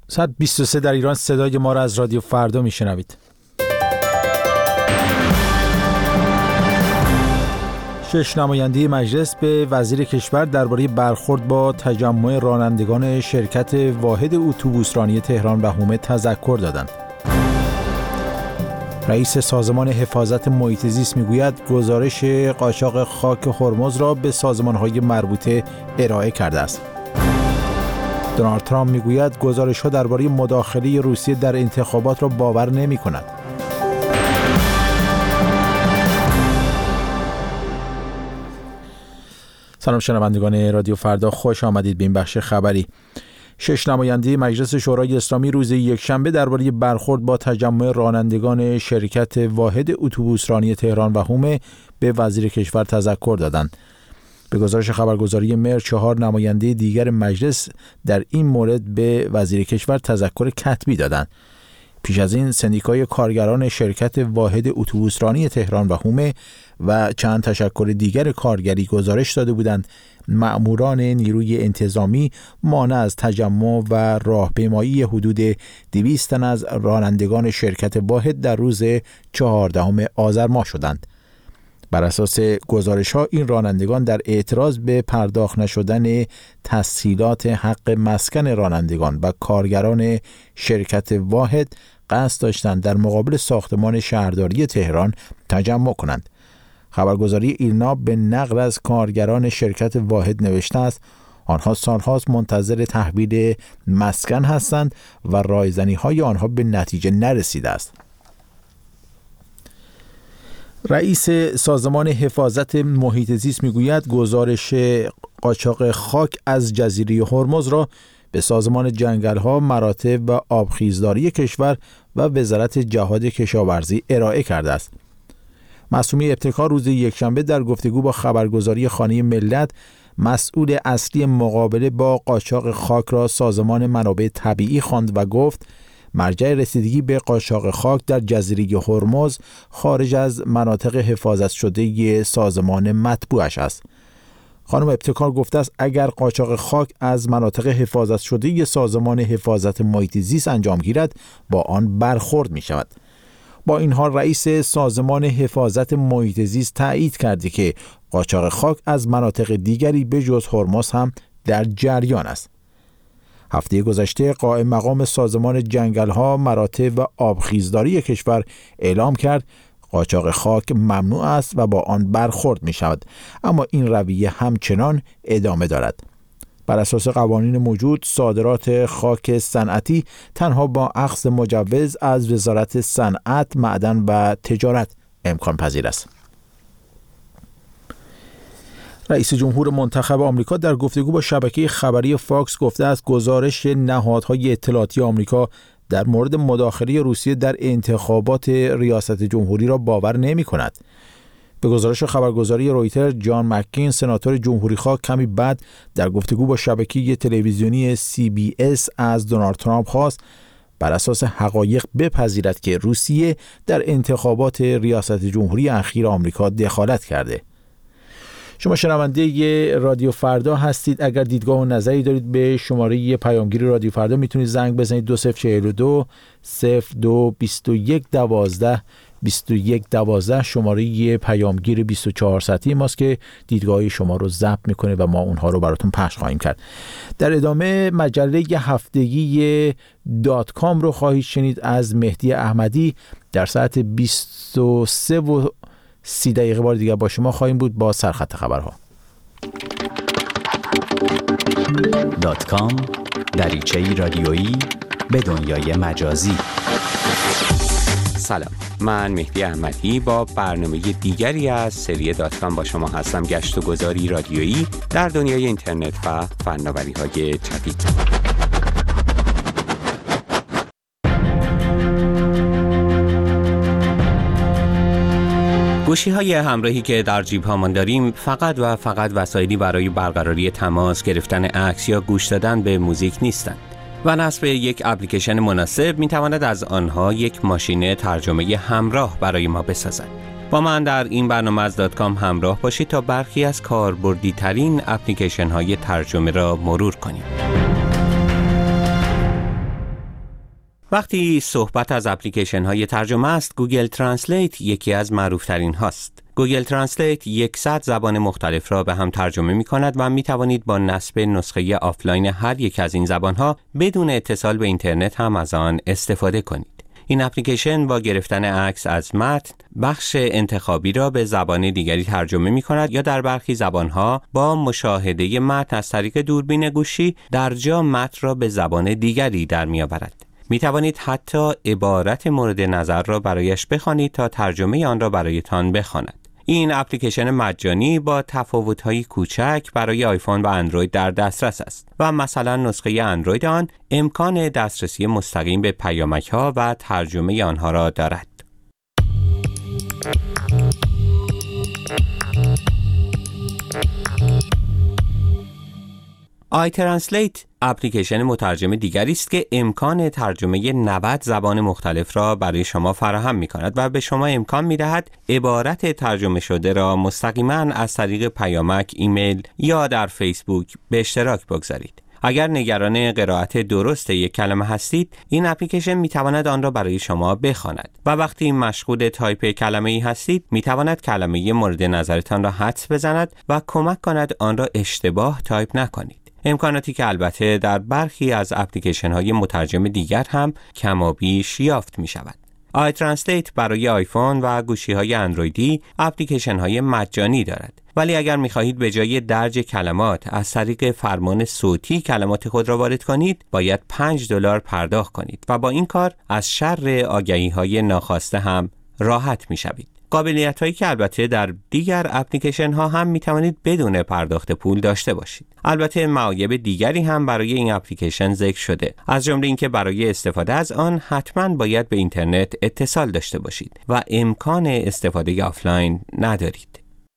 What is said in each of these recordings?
ساعت 23 در ایران. صدای ما را از رادیو فردا میشنوید. شش نماینده مجلس به وزیر کشور درباره برخورد با تجمع رانندگان شرکت واحد اتوبوسرانی تهران و حومه تذکر دادند. رئیس سازمان حفاظت محیط زیست میگوید گزارش قاچاق خاک هرمز را به سازمان‌های مربوطه ارائه کرده است. دونالد ترامپ میگوید گزارش‌ها درباره مداخله روسیه در انتخابات را باور نمی‌کند. سلام شنوندگان رادیو فردا، خوش آمدید به این بخش خبری. 6 نماینده مجلس شورای اسلامی روز یکشنبه درباره برخورد با تجمع رانندگان شرکت واحد اتوبوسرانی تهران و حومه به وزیر کشور تذکر دادند. به گزارش خبرگزاری مر 4 نماینده دیگر مجلس در این مورد به وزیر کشور تذکر کتبی دادند. پیش از این سندیکای کارگران شرکت واحد اتوبوسرانی تهران و حومه و چند تشکل دیگر کارگری گزارش داده بودند مأموران نیروی انتظامی مانع از تجمع و راهپیمایی حدود 200 تن از رانندگان شرکت واحد در روز 14 آذر ماه شدند. بر اساس گزارش‌ها این رانندگان در اعتراض به پرداخت نشدن تسهیلات حق مسکن رانندگان و کارگران شرکت واحد قصد داشتند در مقابل ساختمان شهرداری تهران تجمع کنند. خبرگزاری ایلنا به نقل از کارگران شرکت واحد نوشته است آنها سالهاست منتظر تحویل مسکن هستند و رایزنی‌های آنها به نتیجه نرسیده است. رئیس سازمان حفاظت محیط زیست میگوید گزارش قاچاق خاک از جزیره هرمز را به سازمان جنگل‌ها، مراتع و آبخیزداری کشور و وزارت جهاد کشاورزی ارائه کرده است. معصومی ابتکار روز یکشنبه در گفتگو با خبرگزاری خانه ملت مسئول اصلی مقابله با قاچاق خاک را سازمان منابع طبیعی خواند و گفت مرجع رسیدگی به قاچاق خاک در جزیره هرمز خارج از مناطق حفاظت شده سازمان مطبوعش است. خانم ابتکار گفته است اگر قاچاق خاک از مناطق حفاظت شده سازمان حفاظت محیط زیست انجام گیرد با آن برخورد می شود. با این حال رئیس سازمان حفاظت محیط زیست تایید کرده که قاچاق خاک از مناطق دیگری به جز هرمز هم در جریان است. هفته گذشته قائم مقام سازمان جنگل‌ها، مراتع و آبخیزداری کشور اعلام کرد قاچاق خاک ممنوع است و با آن برخورد می شود، اما این رویه همچنان ادامه دارد. بر اساس قوانین موجود صادرات خاک صنعتی تنها با اخذ مجوز از وزارت صنعت، معدن و تجارت امکان پذیر است. رئیس جمهور منتخب آمریکا در گفتگو با شبکه خبری فاکس گفته است گزارش نهادهای اطلاعاتی آمریکا در مورد مداخله روسیه در انتخابات ریاست جمهوری را باور نمی‌کند. به گزارش خبرگزاری رویتر جان مکین سناتور جمهوری‌خواه کمی بعد در گفتگو با شبکه تلویزیونی CBS از دونالد ترامپ خواست بر اساس حقایق بپذیرد که روسیه در انتخابات ریاست جمهوری اخیر آمریکا دخالت کرده. شما شنونده رادیو فردا هستید. اگر دیدگاه و نظری دارید به شماره پیامگیر رادیو فردا میتونید زنگ بزنید 2042 02 21 12 2112 شماره پیامگیر 24 ساعتی ماست که دیدگاه شما رو ضبط میکنه و ما اونها رو براتون پخش خواهیم کرد. در ادامه مجله هفتگی .com رو خواهید شنید از مهدی احمدی. در ساعت 23 و 30 دقیقه بار دیگر با شما خواهیم بود با سرخط خبرها. .com دریچه‌ای رادیویی به دنیای مجازی. سلام، من مهدی احمدی با برنامه دیگری از سری .com با شما هستم. گشت و گذاری رادیویی در دنیای اینترنت و فناوری‌های جدید. گوشی‌های همراهی که در جیب‌هامان داریم فقط و فقط وسایلی برای برقراری تماس، گرفتن عکس یا گوش دادن به موزیک نیستند و نصب یک اپلیکیشن مناسب می‌تواند از آنها یک ماشین ترجمه همراه برای ما بسازد. با من در این برنامه از .com همراه باشید تا برخی از کاربردی‌ترین اپلیکیشن‌های ترجمه را مرور کنیم. وقتی صحبت از اپلیکیشن های ترجمه است، گوگل ترنسلیت یکی از معروف ترین هاست. گوگل ترنسلیت 100 زبان مختلف را به هم ترجمه می کند و می توانید با نصب نسخه آفلاین هر یک از این زبان ها بدون اتصال به اینترنت هم از آن استفاده کنید. این اپلیکیشن با گرفتن عکس از متن بخش انتخابی را به زبان دیگری ترجمه می کند یا در برخی زبانها با مشاهده متن از طریق دوربین گوشی در جا متن را به زبان دیگری در می آورد. می توانید حتی عبارت مورد نظر را برایش بخوانید تا ترجمه آن را برایتان بخواند. این اپلیکیشن مجانی با تفاوت‌های کوچک برای آیفون و اندروید در دسترس است و مثلا نسخه اندروید آن امکان دسترسی مستقیم به پیامک‌ها و ترجمه آنها را دارد. آیترنسلیت اپلیکیشن مترجم دیگری است که امکان ترجمه 90 زبان مختلف را برای شما فراهم می‌کند و به شما امکان می‌دهد عبارت ترجمه شده را مستقیما از طریق پیامک، ایمیل یا در فیسبوک به اشتراک بگذارید. اگر نگران قرائت درست یک کلمه هستید، این اپلیکیشن می‌تواند آن را برای شما بخواند و وقتی مشغول تایپ کلمه‌ای هستید، می‌تواند کلمه مورد نظرتان را حدس بزند و کمک کند آن را اشتباه تایپ نکنید. امکاناتی که البته در برخی از اپلیکیشن‌های مترجم دیگر هم کم و بیش یافت می‌شود. آیترنسلیت برای آیفون و گوشی‌های اندرویدی اپلیکیشن‌های مجانی دارد، ولی اگر می‌خواهید به جای درج کلمات از طریق فرمان صوتی کلمات خود را وارد کنید، باید $5 پرداخت کنید و با این کار از شر آگهی‌های ناخواسته هم راحت می‌شوید. قابلیت‌هایی که البته در دیگر اپلیکیشن ها هم می‌توانید بدون پرداخت پول داشته باشید. البته معایب دیگری هم برای این اپلیکیشن ذکر شده، از جمله اینکه برای استفاده از آن حتماً باید به اینترنت اتصال داشته باشید و امکان استفاده آفلاین ندارید.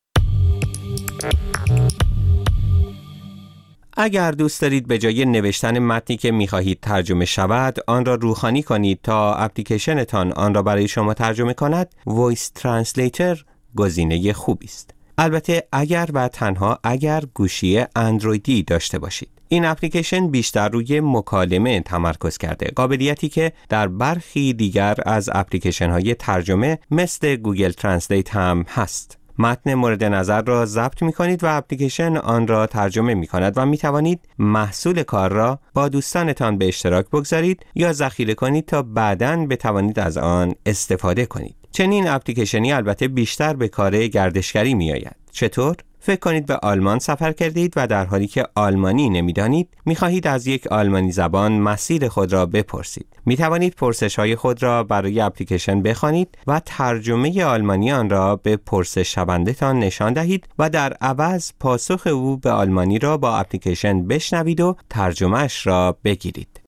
اگر دوست دارید به جای نوشتن متنی که می‌خواهید ترجمه شود، آن را روخانی کنید تا اپلیکیشنتان آن را برای شما ترجمه کند، وایس ترنسلیتر گزینه خوبی است. البته اگر و تنها اگر گوشی اندرویدی داشته باشید. این اپلیکیشن بیشتر روی مکالمه تمرکز کرده، قابلیتی که در برخی دیگر از اپلیکیشن‌های ترجمه مثل گوگل ترنسلیت هم هست. متن مورد نظر را ضبط می کنید و اپلیکیشن آن را ترجمه می کند و می توانید محصول کار را با دوستانتان به اشتراک بگذارید یا ذخیره کنید تا بعداً بتوانید از آن استفاده کنید. چنین اپلیکیشنی البته بیشتر به کار گردشگری می آید. چطور؟ فکر کنید به آلمان سفر کردید و در حالی که آلمانی نمی‌دانید، می‌خواهید از یک آلمانی زبان مسیر خود را بپرسید. می‌توانید پرسش‌های خود را برای اپلیکیشن بخوانید و ترجمه آلمانی آن را به پرسش شونده‌تان نشان دهید و در عوض پاسخ او به آلمانی را با اپلیکیشن بشنوید و ترجمه‌اش را بگیرید.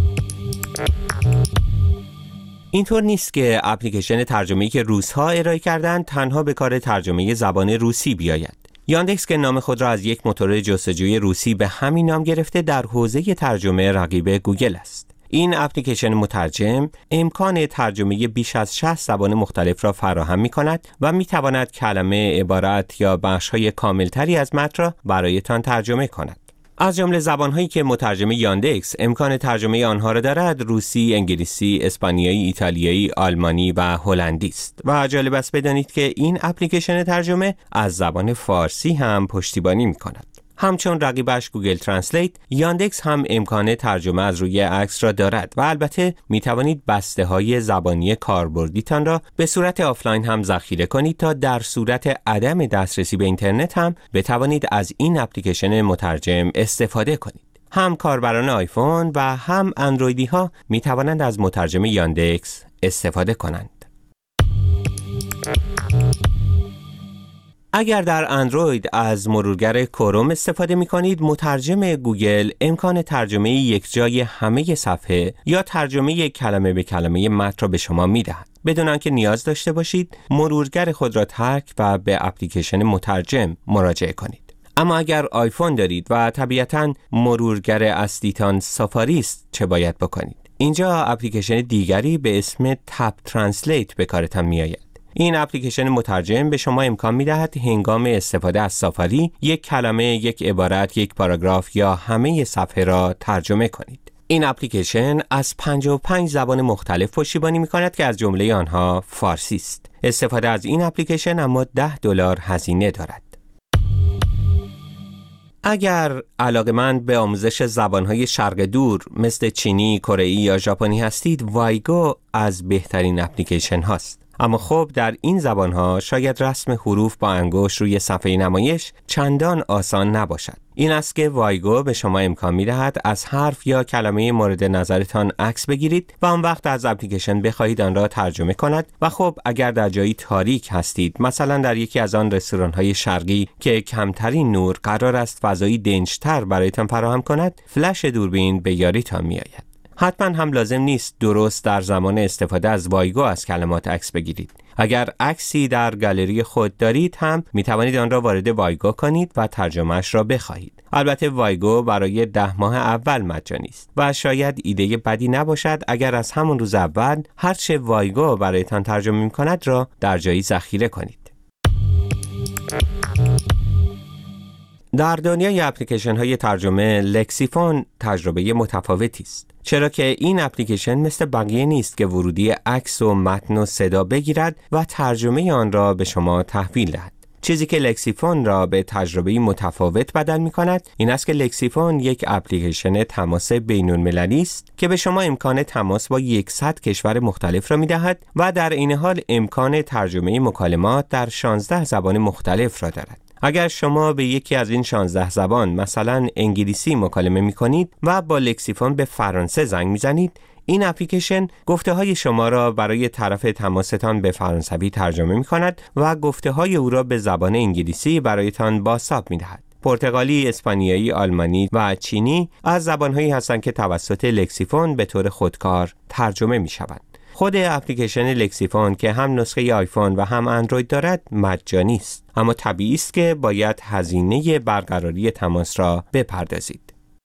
اینطور نیست که اپلیکیشن ترجمه‌ای که روس‌ها ارائه کردند تنها به کار ترجمه زبان روسی بیاید. یاندکس که نام خود را از یک موتور جستجوی روسی به همین نام گرفته، در حوزه ترجمه رقیب گوگل است. این اپلیکیشن مترجم امکان ترجمه بیش از 60 زبان مختلف را فراهم می‌کند و می‌تواند کلمه، عبارت یا بخش‌های کاملتری از متن را برایتان ترجمه کند. از جمله زبان‌هایی که مترجم یاندکس امکان ترجمه آنها را دارد، روسی، انگلیسی، اسپانیایی، ایتالیایی، آلمانی و هلندی است. و جالب است بدانید که این اپلیکیشن ترجمه از زبان فارسی هم پشتیبانی می‌کند. همچون رقیبش گوگل ترنسلیت، یاندکس هم امکان ترجمه از روی عکس را دارد و البته می توانید بسته‌های زبانی کاربردیتان را به صورت آفلاین هم ذخیره کنید تا در صورت عدم دسترسی به اینترنت هم بتوانید از این اپلیکیشن مترجم استفاده کنید. هم کاربران آیفون و هم اندرویدی ها می توانند از مترجم یاندکس استفاده کنند. اگر در اندروید از مرورگر کروم استفاده می کنید، مترجم گوگل امکان ترجمه یک جای همه صفحه یا ترجمه کلمه به کلمه متن را به شما می دهد، بدون آنکه نیاز داشته باشید مرورگر خود را ترک و به اپلیکیشن مترجم مراجعه کنید. اما اگر آیفون دارید و طبیعتاً مرورگر اصلیتان سافاری است، چه باید بکنید؟ اینجا اپلیکیشن دیگری به اسم تپ ترنسلیت به کارتان می آید. این اپلیکیشن مترجم به شما امکان می‌دهد هنگام استفاده از سافاری یک کلمه، یک عبارت، یک پاراگراف یا همه صفحه را ترجمه کنید. این اپلیکیشن از 55 زبان مختلف پشتیبانی می‌کند که از جمله آنها فارسی است. استفاده از این اپلیکیشن اما $10 هزینه دارد. اگر علاقه‌مند به آموزش زبان‌های شرق دور مثل چینی، کره‌ای یا ژاپنی هستید، وایگو از بهترین اپلیکیشن هاست. اما خب در این زبان‌ها شاید رسم حروف با انگشت روی صفحه نمایش چندان آسان نباشد. این است که وایگو به شما امکان می‌دهد از حرف یا کلمه مورد نظرتان عکس بگیرید و آن وقت از اپلیکیشن بخواهید آن را ترجمه کند و خب اگر در جایی تاریک هستید، مثلا در یکی از آن رستوران‌های شرقی که کمترین نور قرار است فضایی دنج‌تر برایتان فراهم کند، فلش دوربین به یاریتان می‌آید. حتما هم لازم نیست درست در زمان استفاده از وایگو از کلمات عکس بگیرید. اگر عکسی در گالری خود دارید هم می توانید آن را وارد وایگو کنید و ترجمهش را بخواهید. البته وایگو برای 10 ماه اول مجانی است و شاید ایده بدی نباشد اگر از همون روز اول هر چه وایگو برایتان ترجمه می کند را در جایی ذخیره کنید. در دنیای اپلیکیشن های ترجمه، لکسیفون تجربه متفاوتی است. چرا که این اپلیکیشن مثل بقیه نیست که ورودی عکس و متن و صدا بگیرد و ترجمه آن را به شما تحویل دهد. چیزی که لکسیفون را به تجربه متفاوت بدل می کند این است که لکسیفون یک اپلیکیشن تماس بین‌المللی است که به شما امکان تماس با 100 کشور مختلف را می دهد و در این حال امکان ترجمه مکالمات در 16 زبان مختلف را دارد. اگر شما به یکی از این 16 زبان مثلا انگلیسی مکالمه می کنید و با لکسیفون به فرانسه زنگ می زنید، این اپلیکیشن گفته های شما را برای طرف تماستان به فرانسوی ترجمه می کند و گفته های او را به زبان انگلیسی برایتان بازتاب می دهد. پرتغالی، اسپانیایی، آلمانی و چینی از زبانهایی هستند که توسط لکسیفون به طور خودکار ترجمه می شوند. خود اپلیکیشن لکسیفون که هم نسخه آیفون و هم اندروید دارد مجانی است، اما طبیعی است که باید هزینه برقراری تماس را بپردازید.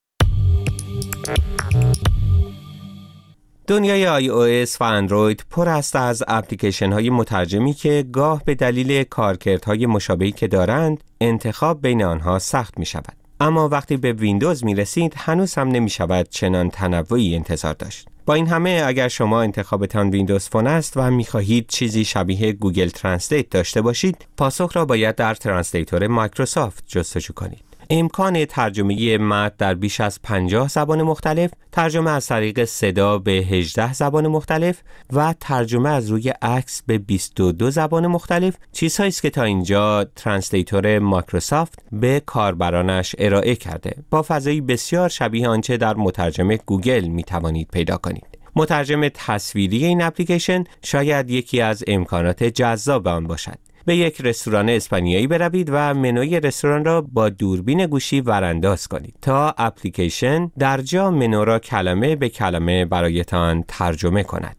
دنیای iOS و اندروید پر است از اپلیکیشن های مترجمی که گاه به دلیل کارکردهای مشابهی که دارند انتخاب بین آنها سخت می شود. اما وقتی به ویندوز می رسید هنوز هم نمی شود چنان تنوعی انتظار داشت. با این همه اگر شما انتخابتان ویندوز فون است و می خواهید چیزی شبیه گوگل ترنسلیت داشته باشید، پاسخ را باید در ترنسلیتور مایکروسافت جستجو کنید. امکان ترجمه متن در بیش از 50 زبان مختلف، ترجمه از طریق صدا به 18 زبان مختلف و ترجمه از روی عکس به 22 زبان مختلف چیزهایی است که تا اینجا ترنسلیتور مایکروسافت به کاربرانش ارائه کرده. با فضایی بسیار شبیه آنچه در مترجم گوگل می توانید پیدا کنید. مترجم تصویری این اپلیکیشن شاید یکی از امکانات جذاب آن باشد. به یک رستوران اسپانیایی بروید و منوی رستوران را با دوربین گوشی ورانداز کنید تا اپلیکیشن در جا منو را کلمه به کلمه برایتان ترجمه کند.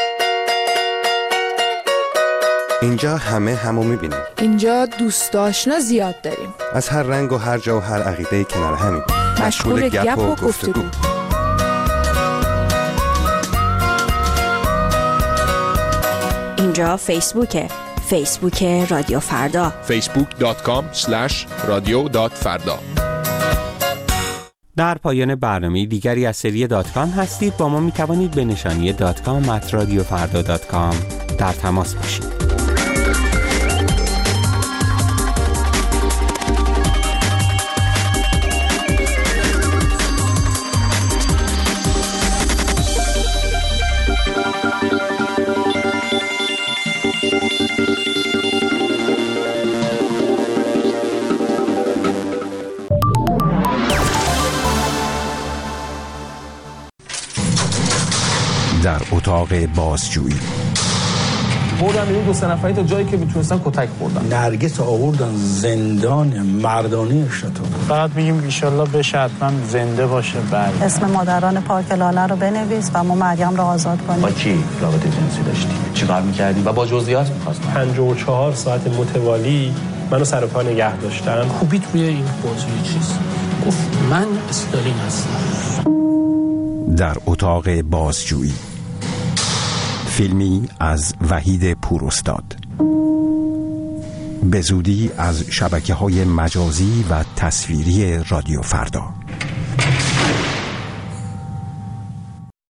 اینجا همو می‌بینیم. اینجا دوست آشنا زیاد داریم. از هر رنگ و هر جا و هر عقیده‌ای کنار همیم. مشغول گپ و گفتگو. اینجا فیسبوکه. فیسبوک رادیو فردا. facebook.com/radio.farda. در پایان برنامه دیگری از سری .com هستید. با ما می توانید به نشانی .com@radiofarda.com در تماس باشید. در اتاق بازجویی بردن این 2-3 نفری تا جایی که میتونستن کتک خوردن. نرگس آوردن زندان مردانی اشتاتون. فقط میگیم ایشالله بشه حتما زنده باشه. بله. اسم مادران پارک لاله رو بنویس و ما مریم رو آزاد کنیم. با کی رابطه جنسی داشتی؟ چیکار می‌کردی؟ و با جزئیات می‌خواستم. 54 ساعت متوالی منو سر پا نگه داشتن. خوبیت روی این بازی چیز گفت من استالین هستم. در اتاق بازجویی، فیلمی از وحید پوراستاد، به زودی از شبکه‌های مجازی و تصویری رادیو فردا.